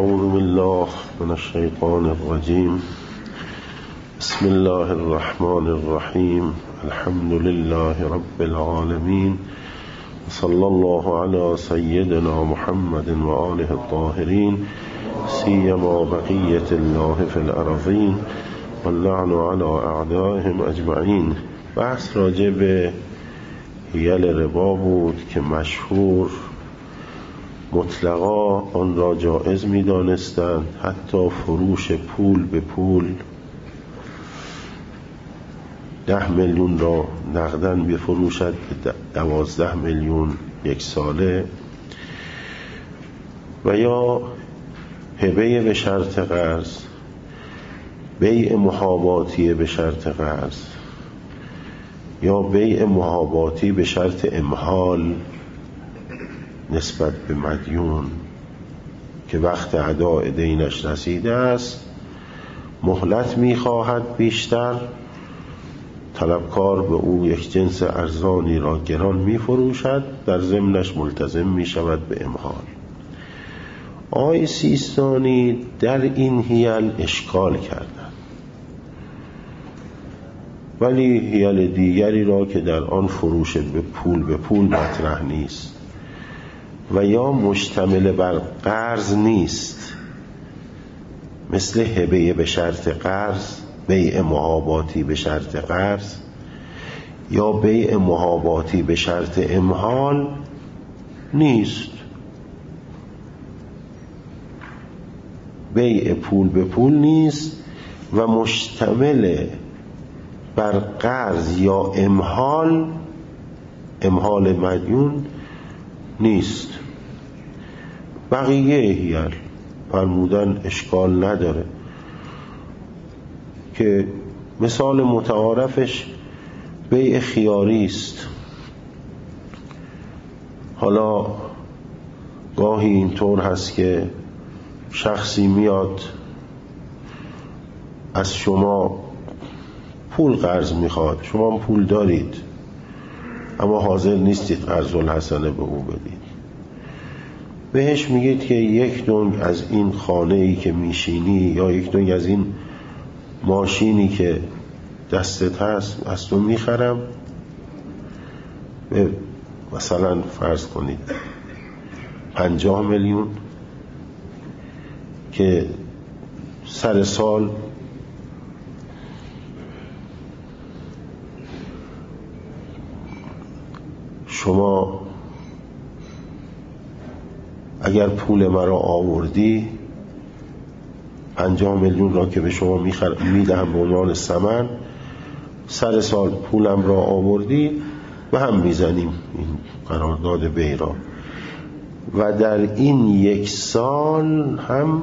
اعوذ بالله من الشیطان الرجیم. بسم الله الرحمن الرحیم. الحمد لله رب العالمین. صلی الله علی سیدنا محمد و آله الطاهرین، سیما بقیة الله فی الارضین واللعن علی اعدائهم اجمعین. بحث راجع به حیل ربا بود که مشهور مطلقا آن را جائز می دانستند، حتی فروش پول به پول 10 میلیون را نقدن بفروشد به 12 میلیون یک ساله، و یا هبه به شرط قرض، بیع محاباتی به شرط قرض، یا بیع محاباتی به شرط امحال نسبت به مدیون که وقت اداء دینش رسیده است، مهلت می‌خواهد بیشتر، طلبکار به او یک جنس ارزانی را گران می‌فروشد، در ضمنش ملتزم می‌شود به امحال. آقای سیستانی در این حیل اشکال کردند، ولی حیل دیگری را که در آن فروش به پول مطرح نیست و یا مشتمل بر قرض نیست، مثل هبه به شرط قرض، بیع محاباتی به شرط قرض یا بیع محاباتی به شرط امحال نیست، بیع پول به پول نیست و مشتمل بر قرض یا امحال مدیون نیست. بقیه حیل فرمودن اشکال نداره، که مثال متعارفش بیع خیاری است. حالا گاهی اینطور هست که شخصی میاد از شما پول قرض میخواد، شما پول دارید اما حاضر نیستید قرض الحسنه به او بدید، بهش میگید که 1 دنگ از این خانه‌ای که میشینی یا 1 دنگ از این ماشینی که دستت هست از تو میخرم، به مثلا فرض کنید 50 میلیون، که سر سال شما اگر پول مرا آوردی 50 میلیون را که به شما میدهم به عنوان ثمن، سر سال پولم را آوردی و هم میزنیم این قرارداد بیع را، و در این 1 سال هم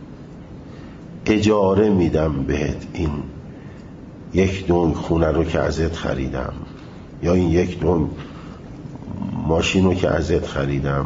اجاره میدم بهت این 1 دنگ خونه رو که ازت خریدم یا این 1 دنگ ماشین رو که ازت خریدم.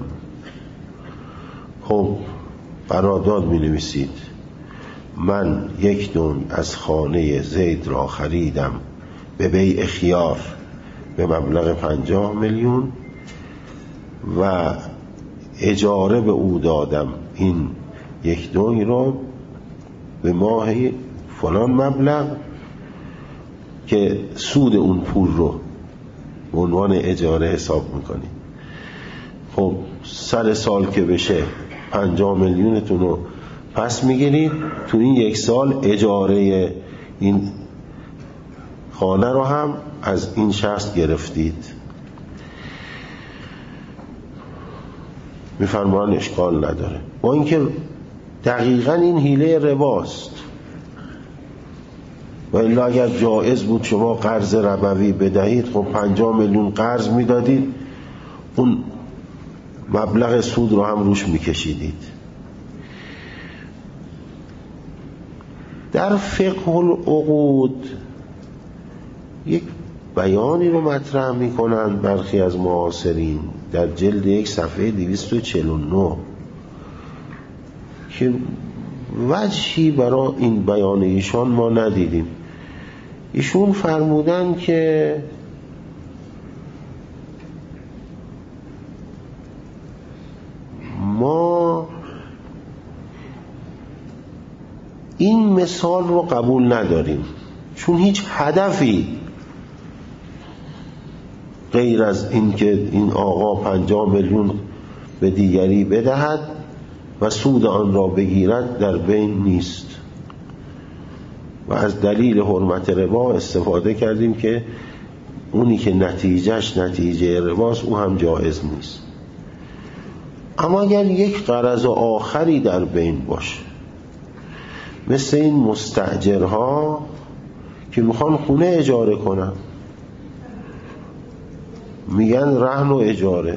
خب قرارداد می نویسید من 1 دنگ از خانه زید را خریدم به بیع خیار به مبلغ 50 میلیون و اجاره به او دادم این 1 دنگ را به ماه فلان مبلغ، که سود اون پول رو به عنوان اجاره حساب میکنی. خب سر سال که بشه 50 میلیونتون رو پس میگیرید، تو این 1 سال اجاره این خانه رو هم از این شخص گرفتید. میفرمان اشکال نداره، با اینکه دقیقاً این حیله رباست، و الا اگر جایز بود شما قرض ربوی بدهید، خب 50 میلیون قرض میدادید، اون مبلغ سود رو هم روش میکشیدید. در فقه العقود یک بیانی رو مطرح میکنند برخی از معاصرین در جلد 1 صفحه 249 که وجهی برای این بیان ایشان ما ندیدیم. ایشون فرمودن که ما این مثال رو قبول نداریم، چون هیچ هدفی غیر از این که این آقا 50 میلیون به دیگری بدهد و سود آن را بگیرد در بین نیست. و از دلیل حرمت ربا استفاده کردیم که اونی که نتیجهش نتیجه رباست او هم جایز نیست. اما اگر یک غرض آخری در بین باشه، مثل این مستاجرها که میخوان خونه اجاره کنن، میگن رهن و اجاره.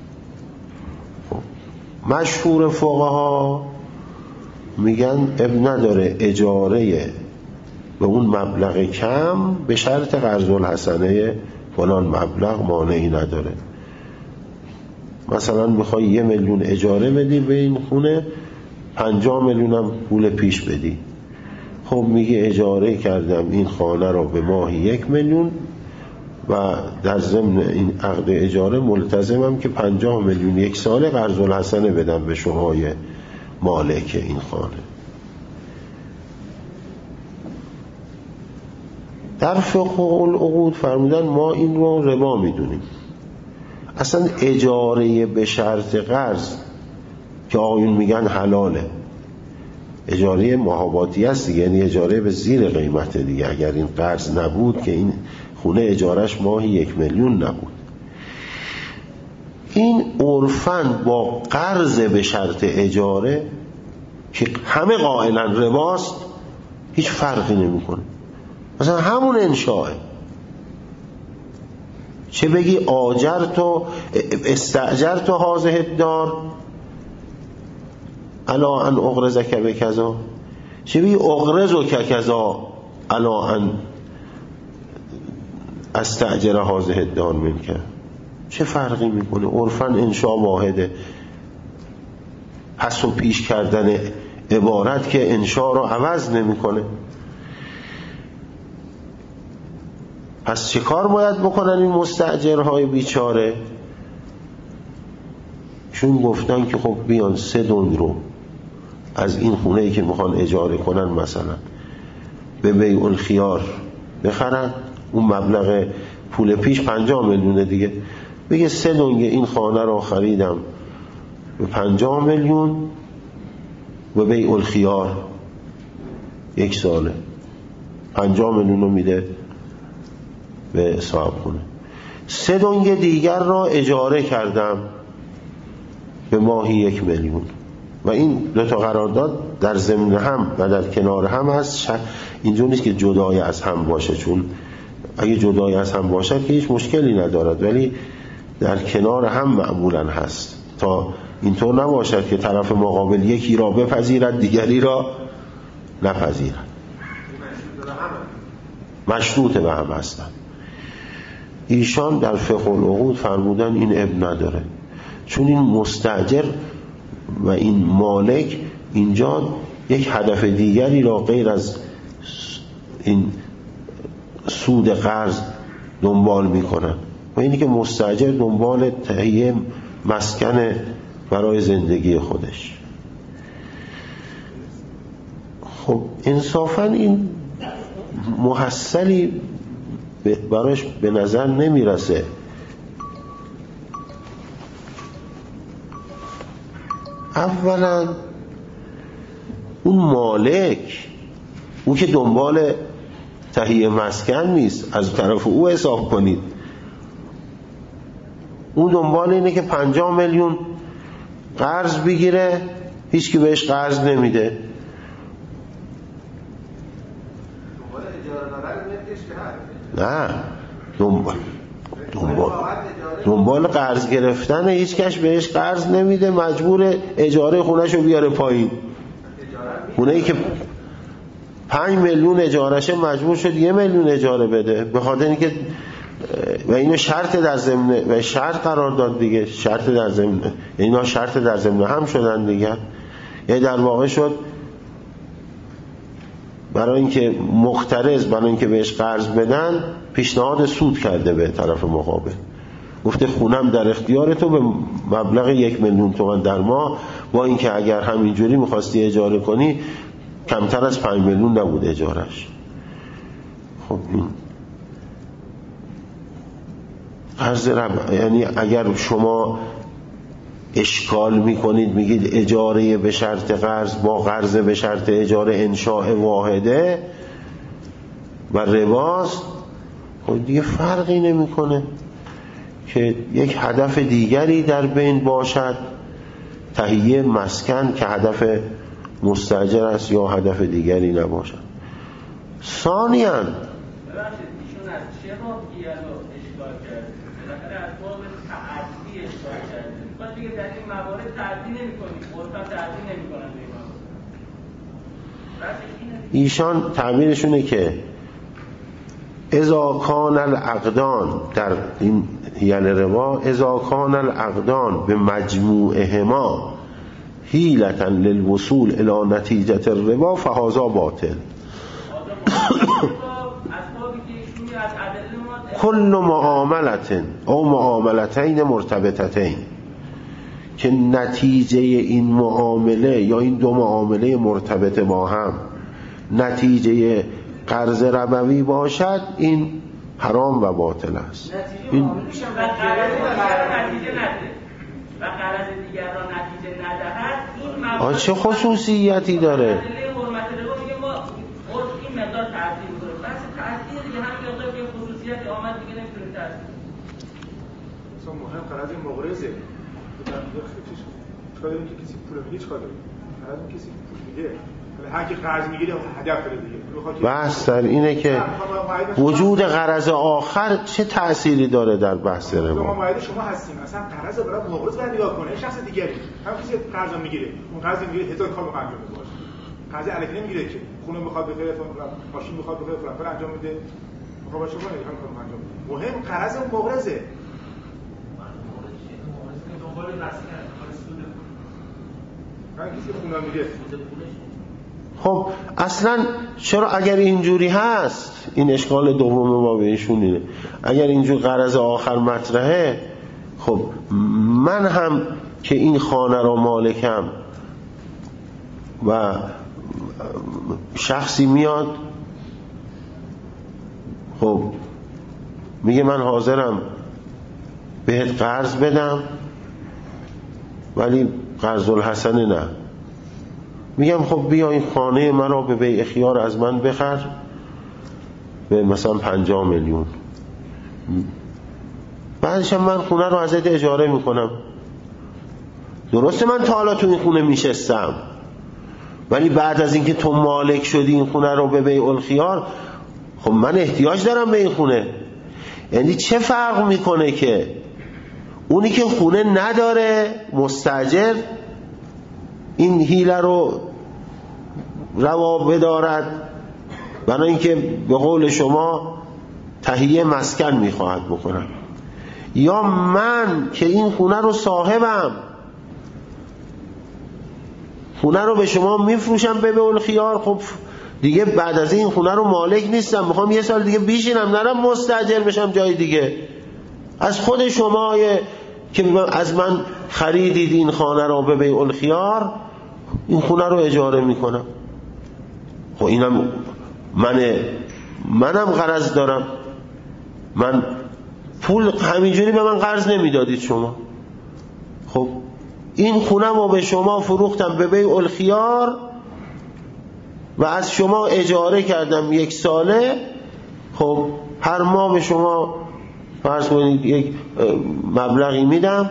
مشهور فقها میگن اب نداره اجاره به اون مبلغ کم به شرط قرض الحسنه فلان مبلغ مانعی نداره. مثلا میخوای 1 میلیون اجاره بدی به این خونه، 50 میلیون هم پول پیش بدی. خب میگه اجاره کردم این خانه رو به ماهی 1 میلیون و در ضمن این عقد اجاره ملتزمم که 50 میلیون 1 سال قرض الحسنه بدم به شمای مالک این خانه. در فقه العقود فرمودن ما این رو ربا میدونیم. اصلا اجاره به شرط قرض که آقایون میگن حلاله، اجاره محاباتی است دیگه، یعنی اجاره به زیر قیمت دیگه. اگر این قرض نبود که این خونه اجارش ماهی 1 میلیون نبود، این عرفاً با قرض به شرط اجاره که همه قائلن رباست هیچ فرقی نمیکنه. مثلا همون انشاءه، چه بگی آجرت و استأجرت و هذه الدار الا ان اغرزک بکذا، چه بگی اغرزک کذا الا ان استأجر هذه الدار منک. چه فرقی میکنه؟ عرفاً انشاء واحده. پس و پیش کردن عبارت که انشاء رو عوض نمیکنه. پس چه کار باید بکنن این مستاجرهای بیچاره؟ چون گفتن که خب بیان 3 دنگ رو از این خونه‌ای که میخوان اجاره کنن مثلا به بیع الخیار بخرن، اون مبلغ پول پیش 50 میلیونه دیگه، بگه 3 دنگ این خانه رو خریدم به 50 میلیون و بیع الخیار 1 ساله 50 میلیون رو میده به صاحب خونه. 3 دنگ دیگر را اجاره کردم به ماهی 1 میلیون و این 2 تا قرارداد در ضمن هم و در کنار هم هست. اینجور نیست که جدای از هم باشه، چون اگه جدای از هم باشد که هیچ مشکلی ندارد، ولی در کنار هم معمولا هست تا اینطور نباشد که طرف مقابل یکی را بپذیرد دیگری را نپذیرد. مشروط به هم هستند. ایشان در فقه العقود فرمودن این اب نداره، چون این مستاجر و این مالک اینجا یک هدف دیگری را غیر از این سود قرض دنبال میکنن و اینی که مستاجر دنبال تهیه مسکن برای زندگی خودش. خب انصافا این محصلی براش به نظر نمیرسه. اولا اون مالک، اون که دنبال تهیه مسکن نیست، از طرف او حساب کنید. اون دنبال اینه که 50 میلیون قرض بگیره، هیچ کی بهش قرض نمیده. نه، دنبال قرض گرفتن، هیچ کس بهش قرض نمیده، مجبور اجاره خونهشو بیاره پایین. خونه‌ای که 5 میلیون اجارهشه مجبور شد 1 میلیون اجاره بده، به خاطر اینکه و اینو شرط در ضمن و شرط قرار داد دیگه، شرط در ضمن، اینا شرط در ضمن هم شدن دیگه. یعنی در واقع شد برای اینکه مقترض برای اینکه بهش قرض بدن پیشنهاد سود کرده به طرف مقابل، گفته خونم در اختیار تو به مبلغ 1 میلیون تومان در ماه، با اینکه اگر همینجوری میخواستی اجاره کنی کمتر از 5 میلیون نبود اجارش. خب این قرض یعنی اگر شما اشکال میکنید میگید اجاره به شرط قرض با قرض به شرط اجاره انشاء واحده و رباست، خب دیگه فرقی نمیکنه که یک هدف دیگری در بین باشد، تهیه مسکن که هدف مستاجر است یا هدف دیگری نباشد. ثانیاً ایشون از چه راهی رو اشکال کرده؟ بالاخره از باب تعدی اشکال کرده. باید دیگه در این موارد تعدی نمی‌کنید، عرفاً تعدی نمی‌کنن به این موارد. ایشان تعبیرشونه که اذا کان العقدان در این یعنی ربا، اذا کان العقدان به مجموعهما حیلة للوصول الى نتیجة الربا فهذا باطل. کل معاملت او معاملتین مرتبطتین، که نتیجه این معامله یا این دو معامله مرتبط با هم نتیجه قرض ربوی باشد، این حرام و باطل است. این و قرض دیگر را نتیجه ندهد، این چه خصوصیتی داره؟ حرمت ربا میگه ما این مقدار تعدیل می‌کنیم. بس تعدیل دیگه همین مقدار که خصوصیت آمد دیگه نمی‌تونیم تعدیل. مثلا مهم قرض مقرضه. چیکار داریم که کسی پول میگه، چیکار داریم؟ قرض کسی پول میگه. هر کی قرض میگیره هدف داره دیگه. بحث در اینه که وجود قرض آخر چه تأثیری داره در بحث ربا. ما مایده شما هستیم، اصلا قرض رو برای مقرض باید نگاه کنه، شخص دیگری هم کسی قرض میگیره، اون قرض میگیره هزار کار انجام میده، باشه قرض الکی نمیگیره که خونه میخواد بخره، ماشین میخواد بخره، فلان کار انجام میده، میخواد باشه کنه هم کار انجام میده. مهم قرض مقرضه. دنبال مسکن، دنبال سود پول. هر کسی خونه میگیره خب اصلا چرا اگر اینجوری هست، این اشکال دوم ما به ایشون اینه، اگر اینجور قرض آخر مطرحه، خب من هم که این خانه را مالکم و شخصی میاد خب میگه من حاضرم بهت قرض بدم ولی قرض الحسنه نه، میگم خب بیا این خانه من را به بیع خیار از من بخر به مثلا 50 میلیون، بعدش من خونه رو ازت اجاره میکنم. درسته من تا حالا تو این خونه میشستم، ولی بعد از اینکه تو مالک شدی این خونه رو به بیع الخیار، خب من احتیاج دارم به این خونه. یعنی چه فرق میکنه که اونی که خونه نداره مستاجر این حیله رو روا بدارد برای اینکه به قول شما تهیه مسکن میخواهد بکنم، یا من که این خونه رو صاحبم، خونه رو به شما میفروشم به بیع الخیار، خب دیگه بعد از این خونه رو مالک نیستم، میخوام یه سال دیگه بیشینم، نرم مستاجر بشم جای دیگه. از خود شما که از من خریدید این خانه رو به بیع الخیار، این خونه رو اجاره میکنم. خب اینم منم قرض دارم، من پول همینجوری به من قرض نمیدادید شما، خب این خونه رو به شما فروختم به بیع الخیار و از شما اجاره کردم 1 ساله، خب هر ماه به شما فرض کنید یک مبلغی میدم،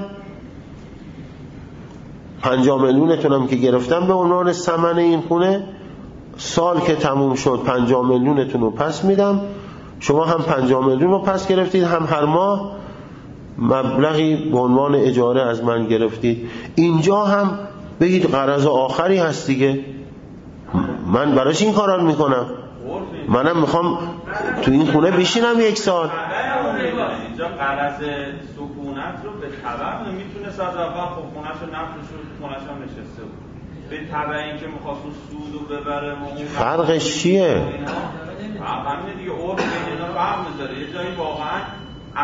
50 میلیونتونم که گرفتم به عنوان ثمن این خونه، سال که تموم شد 50 میلیونتون رو پس میدم، شما هم 50 میلیون رو پس گرفتید، هم هر ماه مبلغی به عنوان اجاره از من گرفتید. اینجا هم بگید قرض آخری هست دیگه، من براش این کارا میکنم، منم میخوام تو این خونه بشینم 1 سال. اینجا قرض سکونت رو به تبع نمیتونه از اول خب خونه‌شو نفروشه، خونه‌ش هم نشسته بود، به تبع اینکه می‌خواست سود رو ببره. فرقش چیه؟ همین دیگه عرف اینا فرق می‌ذاره. یه جایی واقعا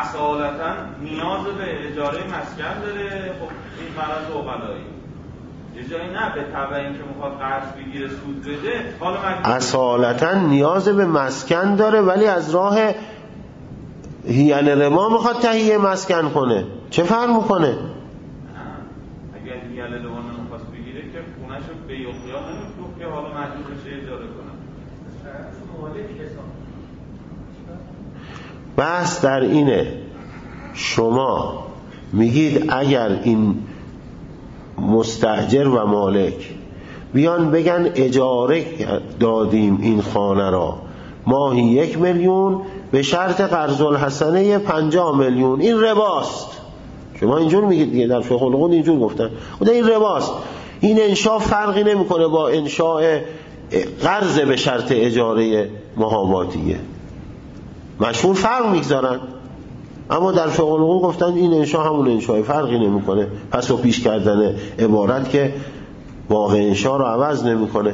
اصالتا نیاز به اجاره مسکن داره، خب این مرض عقلایی. یه جایی نه به تبع اینکه میخواد قرض بگیره سود بده، حالا اصالتا نیاز به مسکن داره، ولی از راه حیل ربا میخواد تهیه مسکن کنه. چه فرق میکنه؟ اگر حیل ربا نمیخواست بگیره که خونه‌شو به یخیا نمیفروخت که حالا مجبور بشه اجاره کنه. بحث در اینه، شما میگید اگر این مستاجر و مالک بیان بگن اجاره دادیم این خانه را ماهی 1 میلیون به شرط قرض الحسنه 50 میلیون، این رباست. شما اینجور میگید دیگه، در فقه العقود اینجور گفتن، خدا این رباست. این انشاء فرقی نمیکنه با انشاء قرض به شرط اجاره محاباتیه، مشهور فرق میگذارن، اما در فقه العقود گفتن این انشاء همون انشاء، فرقی نمیکنه، پس و پیش کردن عبارت که واقع انشاء رو عوض نمیکنه.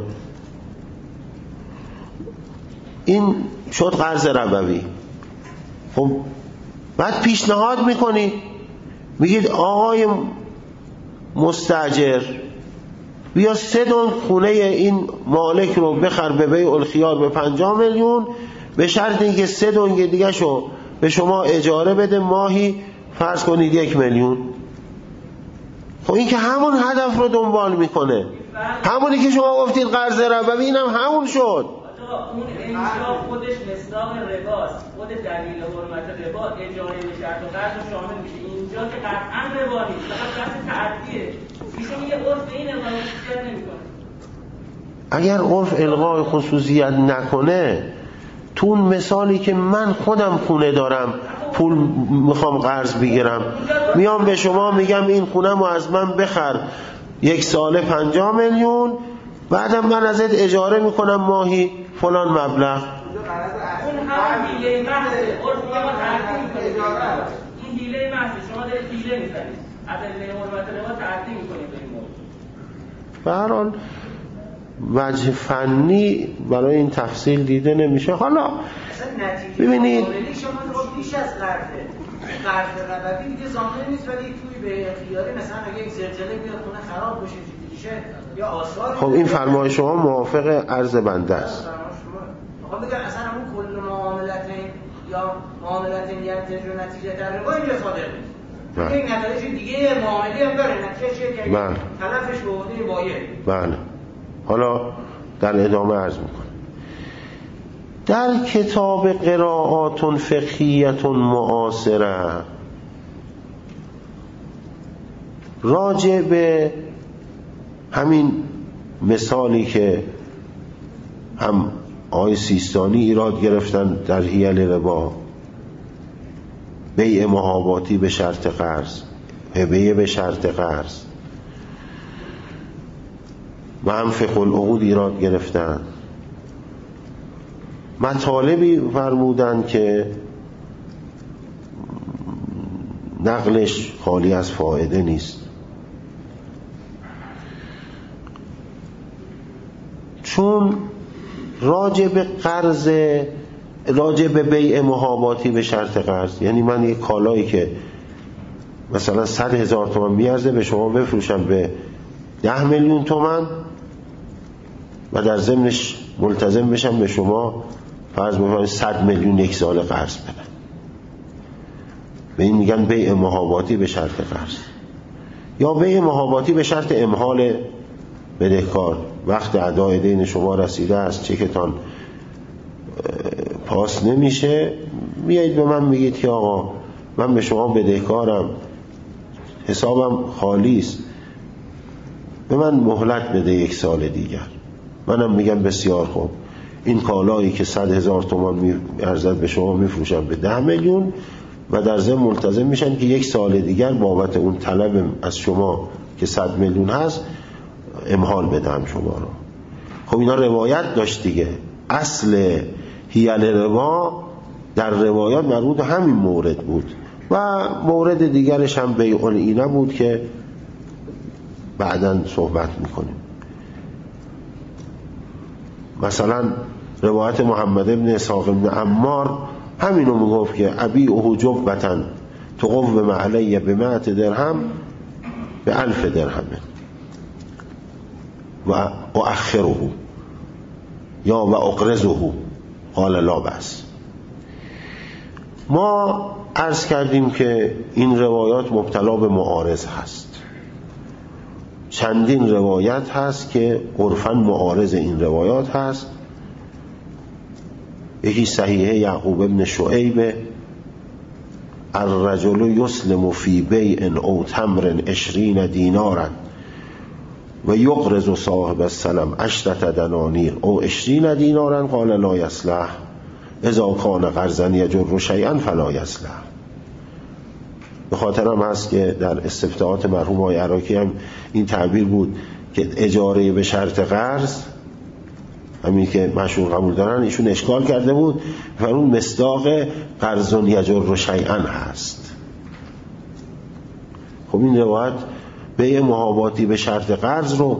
این شد قرض ربوی. خب بعد پیشنهاد میکنید، میگید آقای مستاجر بیا 3 دون خونه این مالک رو بخر به بیع الخیار به 50 میلیون به شرط اینکه 3 دون دیگه شو به شما اجاره بده ماهی فرض کنید 1 میلیون. خب این که همون هدف رو دنبال میکنه، همونی که شما گفتید قرض ربوی، اینم همون شد. اون انشاء خودش مصداق رباست، خود دلیل حرمت ربا اجاره به شرط و قرض شامل میشه. اینجا که قطعا ربا نیست، فقط قصد تعدیه. ایشون میگه عرف این الغای خصوصیت نمیکنه. اگر عرف الغای خصوصیت نکنه، تو اون مثالی که من خودم خونه دارم پول میخوام قرض بگیرم، میام به شما میگم این خونه مو از من بخر 1 ساله 50 میلیون، بعدم من ازت اجاره میکنم ماهی فلان مبلغ. اون هم حیله محضه، عرف میگه ما تعدیل میکنیم. این حیله محضه، شما دارید حیله میزنید، از حیله حرمت ربا تعدیل میکنید به این موضوع. به هر حال وجه فنی برای این تفصیل دیده نمیشه. حالا ببینید شما پیش از قرض ربوی دیگه ضامن نیست، ولی توی به اختیاری مثلا اگه یک زلزله بیاد خونه خراب بشه میشه یا آثار. خب این فرمای شما موافق عرض بنده است. میخوام بگم اصلا همون کل معاملات یا معاملات ینتج و نتیجه در ربا اینجا صادر نیست. یک نتایج دیگه معاملی هم داره، نتیجه که تلفش به عهده بایع. بله. حالا در ادامه عرض میکنم. در کتاب قرائات فقهیت معاصره راجع به همین مثالی که هم آقای سیستانی ایراد گرفتن در حیل ربا، بیع محاباتی به شرط قرض، هبه به شرط قرض، و هم فقه العقود ایراد گرفتن، مطالبی فرمودن که نقلش خالی از فایده نیست، چون راجع به بیع محاباتی به شرط قرض، یعنی من یک کالایی که مثلا 100,000 تومان میارزه به شما بفروشم به 10 میلیون تومان و در ضمنش ملتزم بشم به شما فرض بفرمایید 100 میلیون 1 سال قرض بدم، به این میگن بیع محاباتی به شرط قرض. یا بیع محاباتی به شرط امهال بدهکار، وقت ادای دین شما رسیده است، چکتان پاس نمیشه، میایید به من میگید که آقا من به شما بدهکارم، حسابم خالی است، به من مهلت بده 1 سال دیگر. منم میگم بسیار خوب، این کالایی که 100,000 تومان ارزد به شما میفروشم به 10 میلیون و در ضمن ملتزم میشن که 1 سال دیگر بابت اون طلب از شما که 100 میلیون هست امهال بدم شما رو. خب اینا روایت داشت دیگه. اصل حیل ربا در روایات مربوط همین مورد بود و مورد دیگرش هم بیع العینه بود که بعداً صحبت میکنیم. مثلا روایت محمد ابن اسحاق ابن عمار همینو میگفت که ابیعه جبة تقوم علیه ب100 درهم ب1000 درهم. و اخره یا و اقرضه قال لا بأس. ما عرض کردیم که این روایات مبتلا به معارض هست. چندین روایت هست که عرفاً معارض این روایات هست. یکی صحیحه یعقوب ابن شعیب الرجل یسلم فی بیع او تمر 20 دینارا و یقرض صاحب السلم 10 دنانیر او 20 دینارا قال لا یصلح اذا کان قرضا یجر شیئا فلا یصلح. به خاطرم هست که در استفتاءات مرحوم آقای عراقی هم این تعبیر بود که اجاره به شرط قرض، همین که مشهور قبول دارن، ایشون اشکال کرده بود فرمود مصداق قرض یجر شیئا هست. خب این روایت بیع محاباتی به شرط قرض رو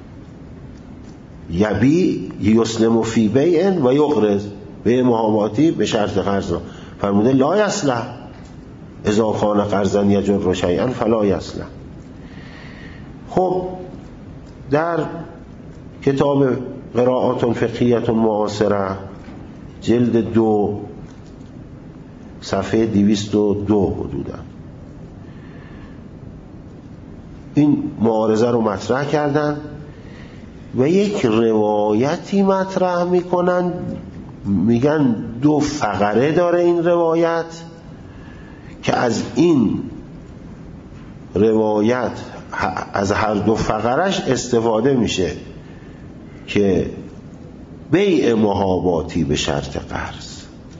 یبی یسلم فی بیع و یقرض، بیع محاباتی به شرط قرض رو فرموده لا یصلح اذا کان قرضا یجر شیئا فلا یصلح. خب در کتاب قراءات فقهیه معاصره جلد 2 صفحه 202 حدودا این معارضه رو مطرح کردن و یک روایتی مطرح میکنن، میگن 2 فقره داره این روایت که از این روایت از هر 2 فقرش استفاده میشه که بیع محاباتی به شرط قرض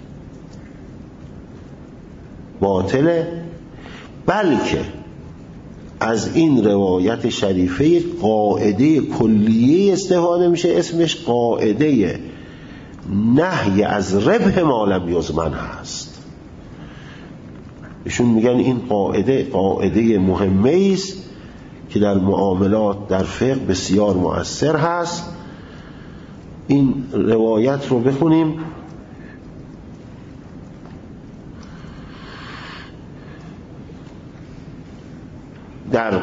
باطله، بلکه از این روایت شریفه قاعده کلیه استفاده میشه اسمش قاعده نهی از ربح ما لم یضمن هست. ایشون میگن این قاعده مهمه است که در معاملات در فقه بسیار مؤثر هست. این روایت رو بخونیم. در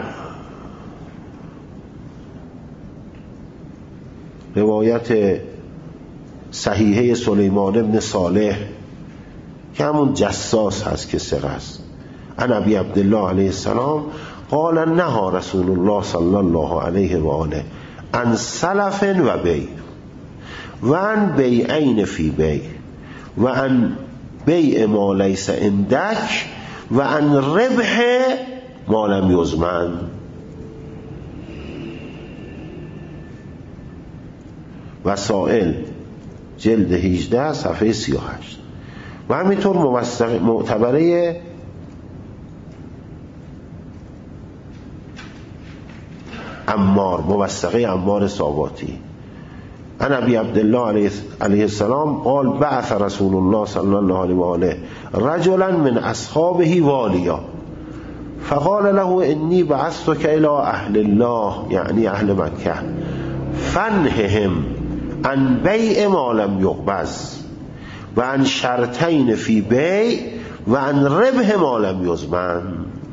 روایت صحیحه سلیمان ابن صالح که همون جساس هست که ثقه است، عن ابی عبدالله علیه السلام قال نهى رسول الله صلی الله علیه و آله عن سلف و بیع و عن بیعین فی بیع و عن بیع ما لیس عندک و عن ربح ما لم یضمن. وسائل جلد 18 صفحه 38. و همینطور معتبره عمار، موثقه عمار ثابتی عن ابی عبدالله علیه السلام قال بعث رسول الله صلی الله علیه و آله رجلا من اصحابه والیا فقال له انی بعثتك الى اهل الله یعنی اهل مکه فانههم عن بیع ما لم یقبض و عن شرطین فی بیع و عن ربح ما لم یضمن.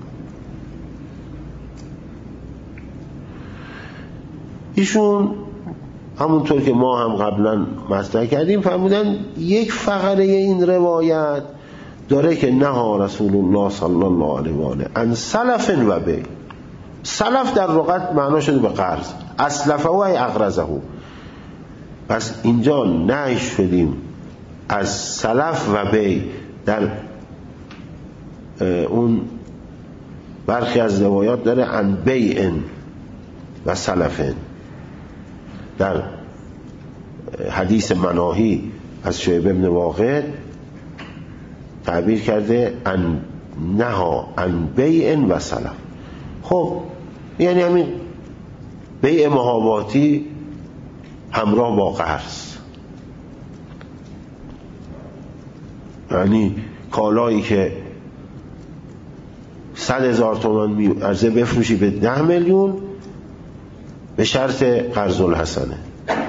ایشون همونطور که ما هم قبلا مطرح کردیم فرمودن یک فقره این روایت داره که نهى رسول الله صلی الله علیه و آله عن سلف و بیع. سلف در لغت معنا شده به قرض، اسلفه و اقرضه. پس اینجا نهی شدیم از سلف و بیع. در اون برخی از روایات داره عن بیع و سلفن. در حدیث مناهی از شعیب ابن واقد تعبیر کرده عن نهى عن بیع و سلف. خب یعنی همین بیع محاباتی همراه با قرض، یعنی کالایی که 100,000 تومان عرضه بفروشی به 10 میلیون به شرط قرض الحسنه،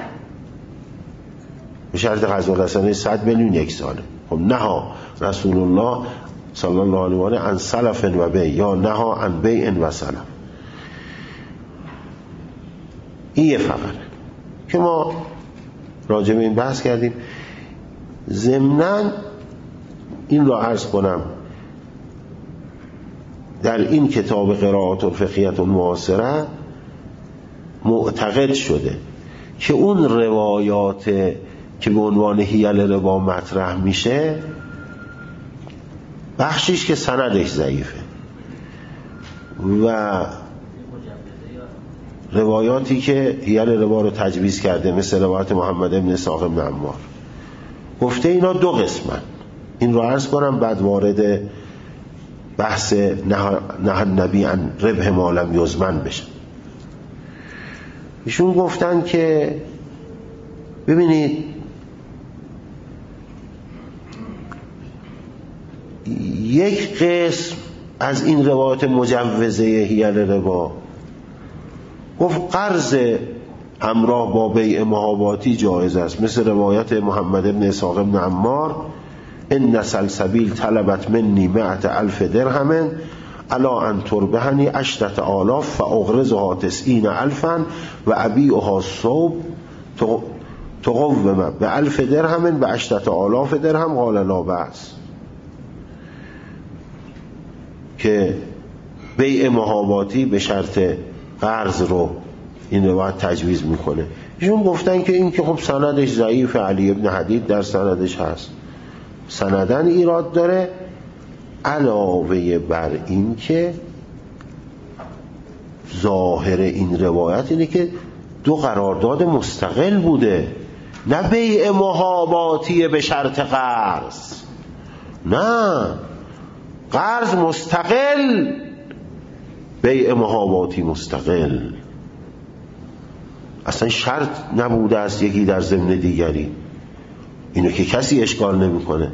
به شرط قرض الحسنه 100 میلیون 1 ساله. خب نهى رسول الله صلی الله علیه و آله عن سلف و بیع یا نهى عن بیع و سلف. این یه فقره که ما راجع به این بحث کردیم. ضمناً این را عرض کنم در این کتاب قرائات الفقهیة المعاصره معتقد شده که اون روایات که به عنوان حیل ربا مطرح میشه بخشیش که سندش ضعیفه و روایاتی که حیل ربا رو تجویز کرده مثل روایت محمد بن اسحاق بن عمار گفته اینا دو قسمن. این رو عرض کنم بعد وارد بحث نه النبی عن ربح ما لم یضمن بشن. ایشون گفتن که ببینید یک قسم از این روایات مجوزه حیل ربا گفت قرض همراه با بیع محاباتی جایز است، مثل روایت محمد بن اسحاق بن عمار ان سلسبیل طلبت منی 100,000 درهم علی ان تربحنی 10,000 فاغرزها 90,000 و ابیعها صوب تقوم ب1000 درهم ب10,000 درهم قال لا بأس. که بیع محاباتی به شرط قرض رو این روایت تجویز میکنه. ایشون گفتن که این که خب سندش ضعیف، علی ابن حدید در سندش هست، سندن ایراد داره، علاوه بر این که ظاهر این روایت اینه که دو قرارداد مستقل بوده، نه بیع محاباتی به شرط قرض، نه قرض مستقل، بیع محاباتی مستقل. اصلا شرط نبوده است یکی در ضمن دیگری. اینو که کسی اشکال نمیکنه.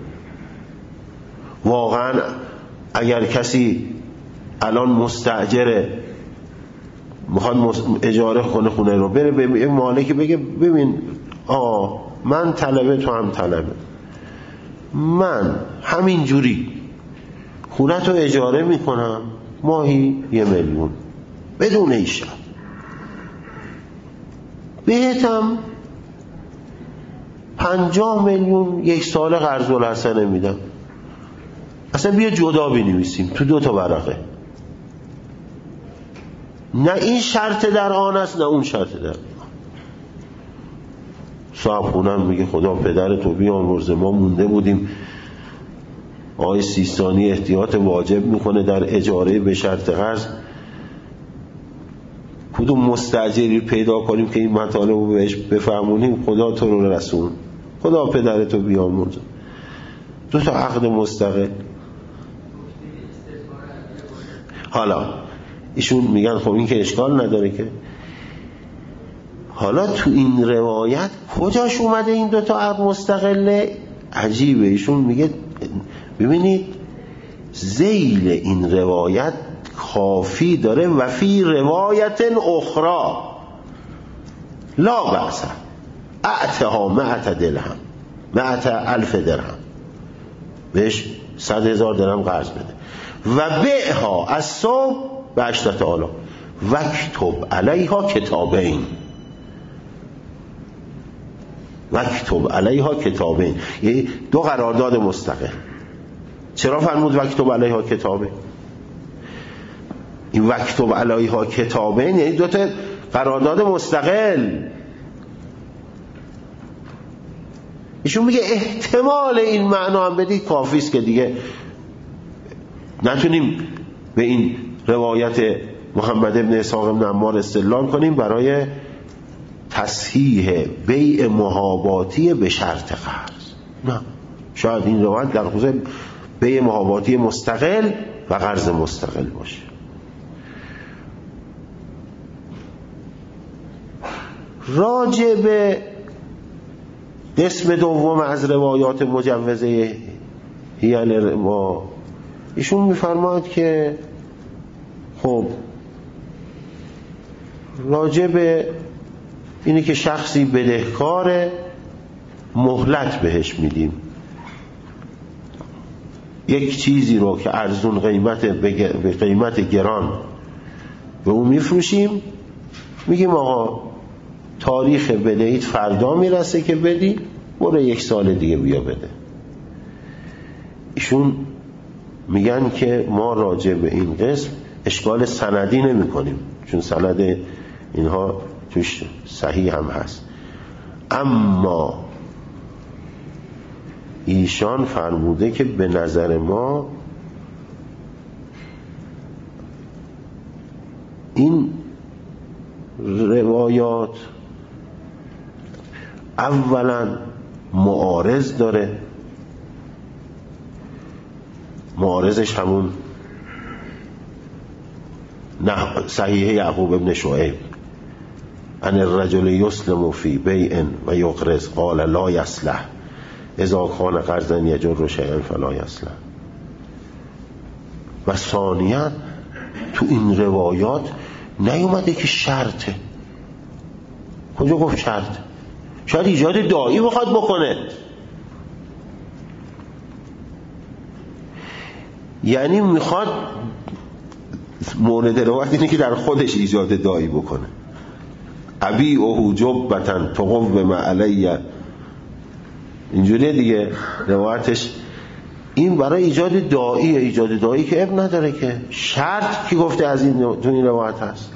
واقعا اگر کسی الان مستاجره میخواد اجاره کنه خونه رو، بره به مالک بگه ببین من طلبه تو هم طلبه، من همین جوری خونه تو اجاره میکنم ماهی 1,000,000 بدون هیچ شرط، بهتم 50 میلیون یک سال قرض الحسنه میدم. اصلا بیا جدا بنویسیم تو 2 ورقه، نه این شرط در آن است نه اون شرط در آن. صاحب خونم میگه خدا پدرتو بیامرزه، ما مونده بودیم آقای سیستانی احتیاط واجب میکنه در اجاره به شرط قرض، کدوم مستاجری پیدا کنیم که این مطالب رو بهش بفهمونیم، خدا تو رو رسون، خدا پدرتو بیامرزه. 2 عقد مستقل. حالا ایشون میگن خب این که اشکال نداره که. حالا تو این روایت کجاش اومده این 2 عقد مستقله؟ عجیبه. ایشون میگه ببینید ذیل این روایت کافی داره و فی روایت اخرى لا بأس اعتها 100,000 درهم، بهش 100,000 درهم قرض بده و بیعها از صبح به 10,000 وکتب علیها کتابین، وکتب علیها کتابین، یعنی 2 قرارداد مستقل. چرا فرمود وکتب علیها کتابین؟ این وکتب علیها کتابین یعنی 2 قرارداد مستقل. ایشون میگه احتمال این معنا هم بدید کافی است که دیگه نتونیم به این روایت محمد بن اسحاق بن عمار استدلال کنیم برای تصحیح بیع محاباتی به شرط قرض. نه، شاید این روایت در خصوص بیع محاباتی مستقل و قرض مستقل باشه. راجع به قسم دوم از روایات مجوزه حیل ربا ایشون میفرماید که خب راجع به اینی که شخصی بدهکار مهلت بهش میدیم، یک چیزی رو که ارزون قیمت به قیمت گران به اون میفروشیم، میگیم آقا تاریخ بدهیت فردا میرسه که بدی، برو 1 سال دیگه بیا بده. ایشون میگن که ما راجع به این قسم اشکال سندی نمی کنیم، چون سند اینها توش صحیح هم هست، اما ایشان فرموده که به نظر ما این روایات اولا معارض داره، معارضش همون صحیح یعقوب ابن شعیب ان الرجل یسلم فی بیع و یقرض قال لا یصلح اذا کان قرضا یجر شیئا فلا یصلح. و ثانیاً تو این روایات نیومده که شرطه. کجا گفت شرط؟ شاید ایجاد داعی بخواد بکنه، یعنی میخواد مورد روایت اینه که در خودش ایجاد داعی بکنه. ابی او جبتن تقوم علی، اینجوریه دیگه روایتش. این برای ایجاد داعیه، ایجاد داعی که اب نداره که شرط کی گفته از این تو این روایت هست.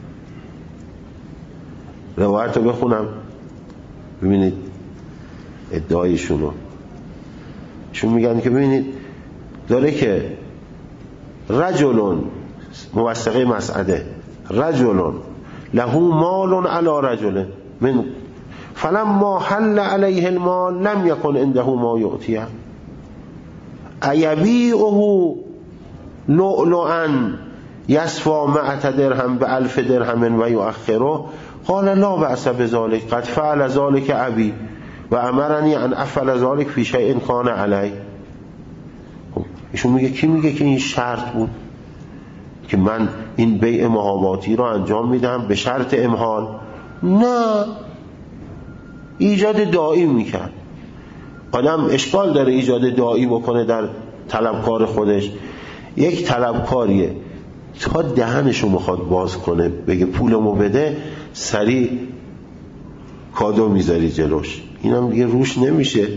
روایت رو بخونم ببینید ادعایشونو. شون میگن که ببینید داره که رجلون موثقه مسعده رجلون له مال علی رجل من فلما حل علیه المال لم یکن عنده ما یعطیه ایبیعه لؤلؤا یسوی 100 درهم ب1000 درهم و یؤخره قال لا بأس بذلك قد فعل ذلك ابي و امرنی ان افعل ذلك فی شیء کان علی. ایشون میگه کی میگه که این شرط بود که من این بیع محاباتی رو انجام میدم به شرط امهال؟ نه، ایجاد داعی میکرد. آدم اشکال داره ایجاد داعی بکنه در طلبکار خودش. یک طلبکاریه تا دهنشو میخواد باز کنه بگه پولمو بده، سریع کادو میذاری جلوش، اینم دیگه روش نمیشه.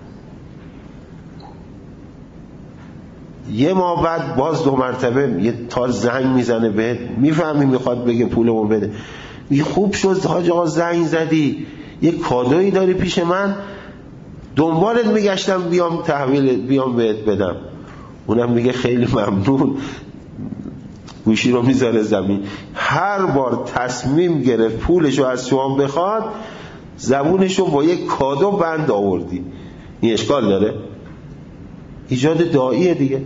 یه ماه بعد باز 2 مرتبه یه تار زنگ میزنه بهت، میفهمی میخواد بگه پولمو بده، میگه خوب شد حاج آقا زنگ زدی، یه کادویی داری پیش من، دنبالت میگشتم بیام بهت بدم. اونم میگه خیلی ممنون، گوشی رو میذاره زمین. هر بار تصمیم گرفت پولشو از شما بخواد، زبونشو با یک کادو بند آوردی. این اشکال داره؟ ایجاد داعیه دیگه.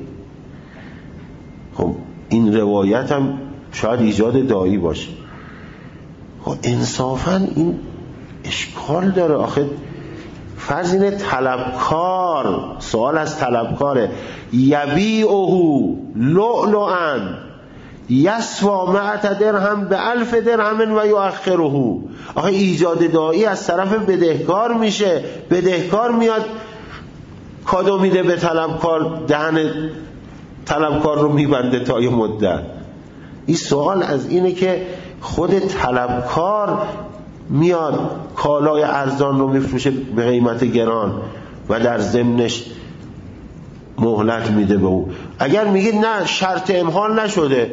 خب این روایت هم شاید ایجاد داعی باشه. خب انصافا این اشکال داره. آخه فرض اینه طلبکار، سوال از طلبکاره، یبیعه لؤلؤا یسوی 100 درهم ب1000 درهم و یؤخره. آخه ایجاد داعی از طرف بدهکار میشه. بدهکار میاد کادو میده به طلبکار، دهن طلبکار رو میبنده تا یه مدت. این سوال از اینه که خود طلبکار میاد کالای ارزان رو میفروشه به قیمت گران و در ضمنش مهلت میده به او. اگر میگید نه شرط امهال نشده،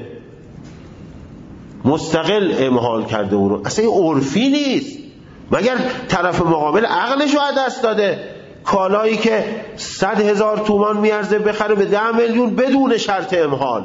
مستقل امهال کرده او رو، اصلا این عرفی نیست. مگر طرف مقابل عقلش رو دست داده؟ کالایی که 100,000 تومان میارزه بخره به 10 میلیون بدون شرط امهال.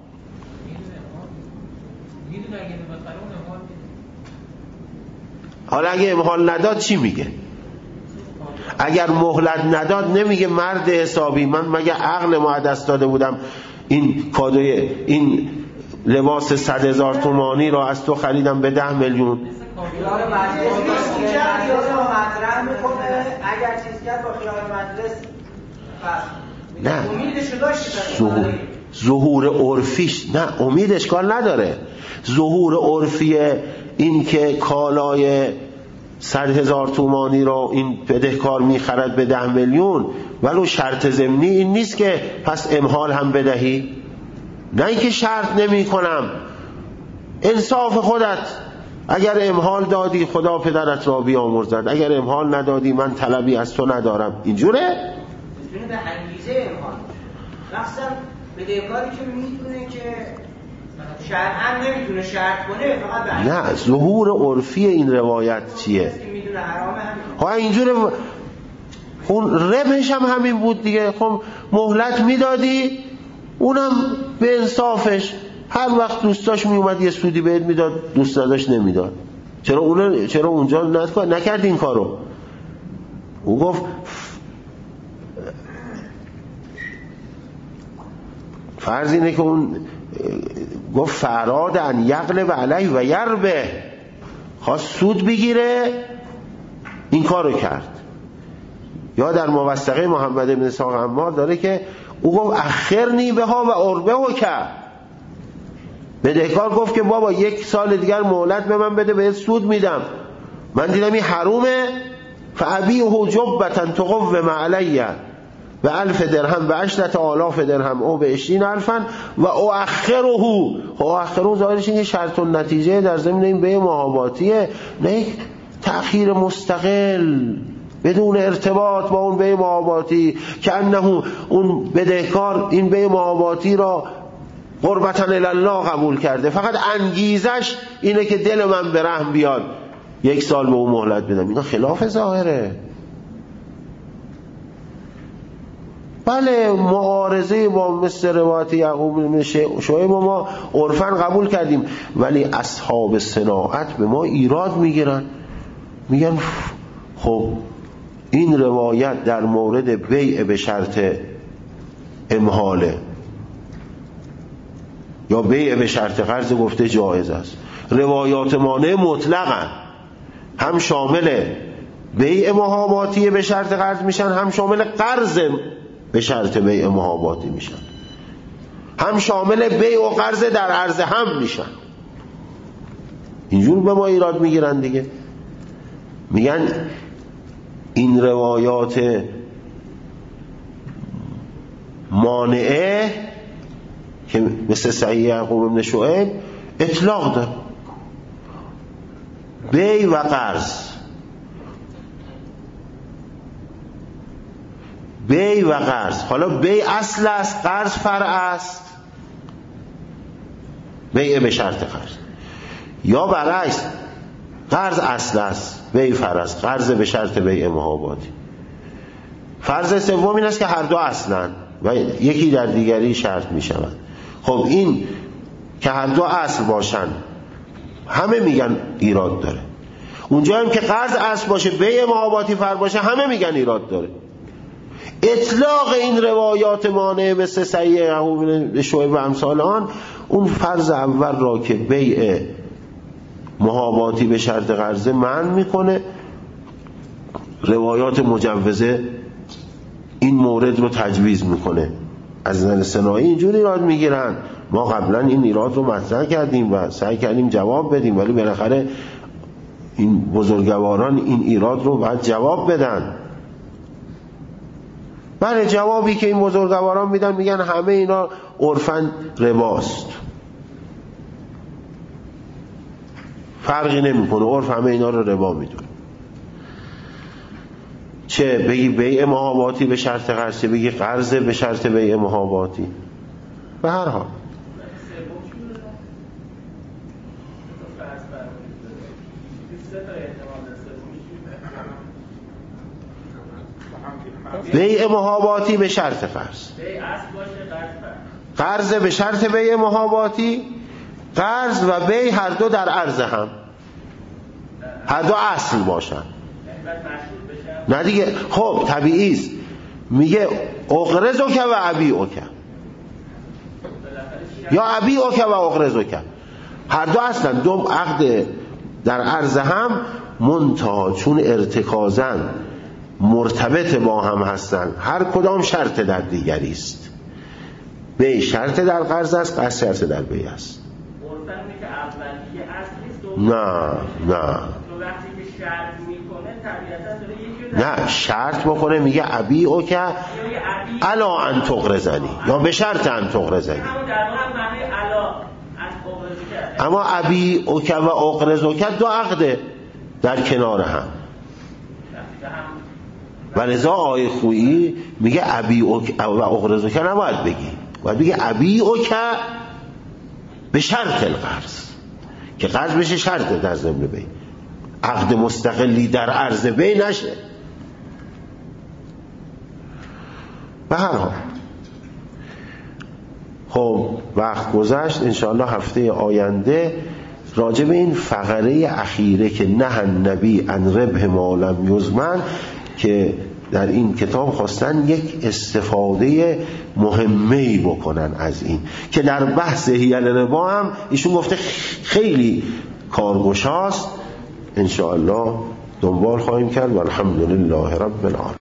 حالا اگه امهال نداد چی میگه؟ اگر مهلت نداد نمیگه مرد حسابی من مگه عقل ما دست داده بودم این کادوی این لباس 100,000 تومانی را از تو خریدم به 10 میلیون. خیال مجلس مطرح میکنه، اگر چیز کرد با خیال مجلس نه امیدشو داشت. ظهور عرفیش نه، امید اشکال نداره. ظهور عرفی این که کالای 100,000 تومانی رو این بدهکار میخرد به 10 میلیون، ولو شرط ضمنی این نیست که پس امهال هم بدهی. نه اینکه شرط نمی کنم، انصاف خودت اگر امهال دادی خدا پدرت را بیامرزد، اگر امهال ندادی من طلبی از تو ندارم. اینجوره؟ میتونه به انگیزه امهال مخصوصا بدهکاری که میدونه که شرعاً نمیتونه شرط کنه، فقط به نه، ظهور عرفی این روایت چیه؟ میدونه حرامه همین. ها اینجوره. اون ربحش هم همین بود دیگه. خب مهلت میدادی، اونم به انصافش هر وقت دوستاش میومد یه سودی بهت میداد، دوست نداشت نمیداد. چرا اونجا نکرد این کارو؟ او گفت فرض اینه که اون گفت فراد ان یغلب علیه و یربه، خواست سود بگیره، این کارو کرد. یا در موثقه محمد بن اسحاق عمار داره که او گفت اخرنی بها و عربه و کرد. بدهکار گفت که بابا 1 سال دیگر مهلت به من بده، بهت سود میدم. من دیدم این حرومه، فابیعه جبة تقوم علیه و 1000 درهم و 10,000 درهم او به 20,000 و اؤخره. اؤخره ظاهرش این شرط و نتیجه در ضمن این بیع محاباتیه، نه یک تأخیر مستقل بدون ارتباط با اون بیع محاباتی، که انه اون بدهکار این بیع محاباتی را قربتاً الله قبول کرده، فقط انگیزش اینه که دل من به رحم بیاد 1 سال به اون مهلت بدم. اینا خلاف ظاهره. بله معارضه با مثل روایت یعقوب بن شعیب ما عرفاً قبول کردیم، ولی اصحاب صناعت به ما ایراد میگیرن، میگن خب این روایت در مورد بیع به شرط امهاله یا بیع به شرط قرض گفته جایز است. روایات مانع مطلقاً هم شامل بیع محاباتی به شرط قرض میشن، هم شامل قرض به شرط بیع محاباتی میشن، هم شامل بیع و قرض در عرض هم میشن. اینجور به ما ایراد میگیرن دیگه. میگن این روایات مانعه که مثل صحیح یعقوب بن شعیب اطلاق داره، بیع و قرض، بیع و قرض. حالا بیع اصل است، قرض فرع است. بیع به شرط قرض یا برعکس، قرض اصل است، بیع فرع است، قرض به شرط بیع محاباتی. فرض سوم این است که هر دو اصلن و یکی در دیگری شرط می شود. خب این که هر دو اصل باشن همه میگن ایراد داره. اونجا هم که قرض اصل باشه بیع محاباتی فرع باشه همه میگن ایراد داره. اطلاق این روایات مانع مثل صحیح یعقوب بن شعیب و امثال آن، اون فرض اول را که بیع محاباتی به شرط قرض منع میکنه، روایات مجوزه این مورد رو تجویز میکنه. از نظر صناعی اینجوری ایراد میگیرن. ما قبلا این ایراد رو مطرح کردیم و سعی کردیم جواب بدیم، ولی بالاخره این بزرگواران این ایراد رو باید جواب بدن. بله جوابی که این بزرگواران میدن، میگن همه اینا عرفاً رباست، فرقی نمیکنه، عرف همه اینا رو ربا میدونه. چه بگی بیع محاباتی به شرط قرض، چه بگی قرض به شرط بیع محاباتی، به هر حال بیع محاباتی به شرط قرض، قرض به شرط بیع محاباتی، قرض و بیع هر دو در عرض هم، هر دو اصل باشن. نه دیگه، خب طبیعی است. میگه اقرضک و ابیعک، یا ابیعک و اقرضک، هر دو اصلا دو عقد در عرض هم، منتها چون ارتکازن مرتبط با هم هستن، هر کدام شرط در دیگری است. بیع شرط در قرض است، قرض شرط در بیع است. نه نه شرط بکنه، میگه ابیعک علی ان تقرضنی، یا به شرط ان تقرضنی. اما ابی اوک و اقرض اوک دو عقده در کنار هم. ولذا آیه خویی میگه ابی اوک و اقرض اوک نباید بگی، باید بگی ابی اوک به شرط القرض، که قرض بشه شرط در ضمن بی، عقد مستقلی در عرض بی نشه. به هر حال خب وقت گذشت، انشاءالله هفته آینده راجع به این فقره اخیره که نه النبی عن ربح ما لم یضمن، که در این کتاب خواستن یک استفاده مهمه‌ای بکنن از این، که در بحث حیل ربا هم ایشون گفته خیلی کارگشاست. انشاءالله دنبال خواهیم کرد و الحمدلله رب العالمین.